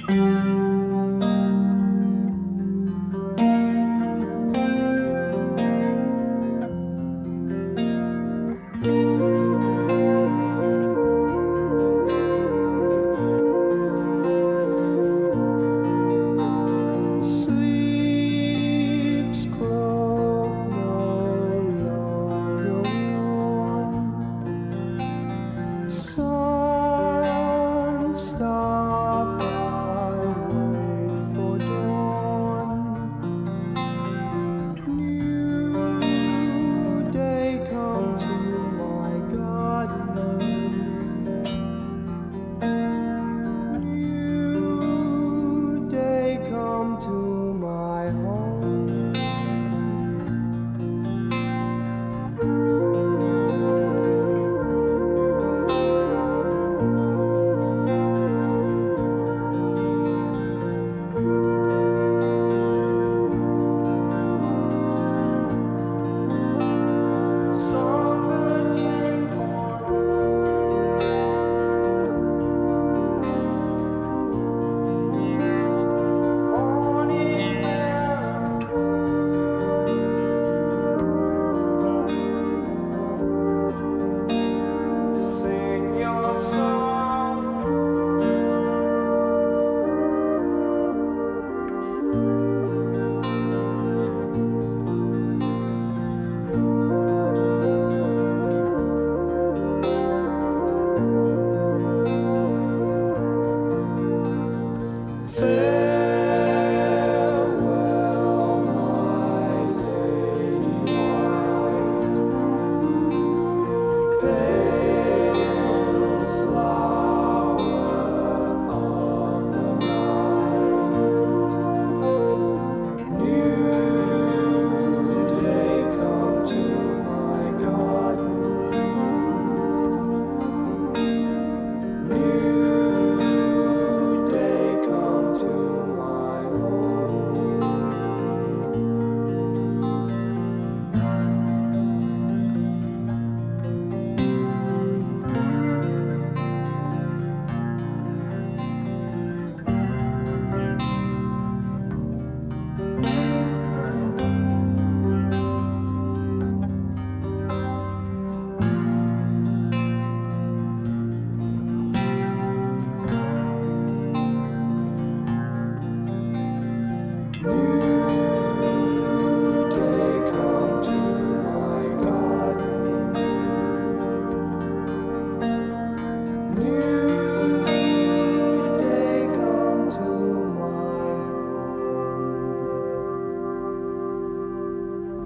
Sleep's cloak no longer worn. Sun stopped, I wait for dawn. New day come to my garden. New day come to my home. Songbirds sing for morning melody. Sing your song. Farewell, my lady white, pale flower of the night. New day come to my garden. New day come to my home. New